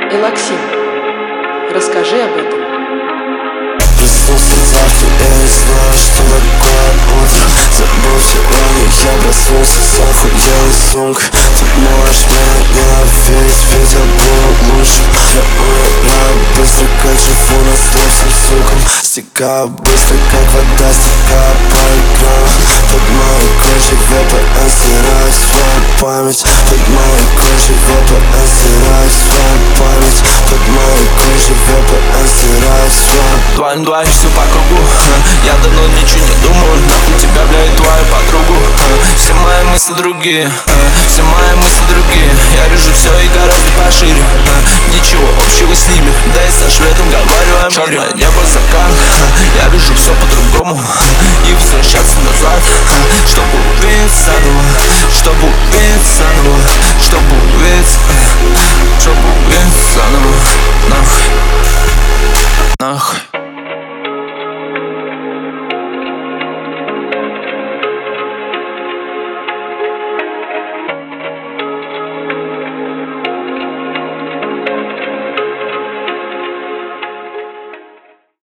Элоксин, расскажи об этом. Проснулся завтра, я не знаю, что такое утро. Забыл сегодня, я проснулся с охуенной сумкой. Ты можешь меня ненавидеть, ведь я был лучше. Я умираю быстро, как живу на всем сукам. Стекаю быстро, как вода, стекаю по экрану. Под моей кожей VPN стирает свою память. Под моей кожей VPN стирает свою память. Под моей кожей VPN стирает свою. Два все по кругу. Я давно ничего не думал. Нахуй тебя, бля, и твою подругу. Все мои мысли другие, все мои мысли другие. Я вижу все и гораздо пошире. Ничего общего с ними, да и со шведом говорю о мире. Черное небо, закат, я вижу все по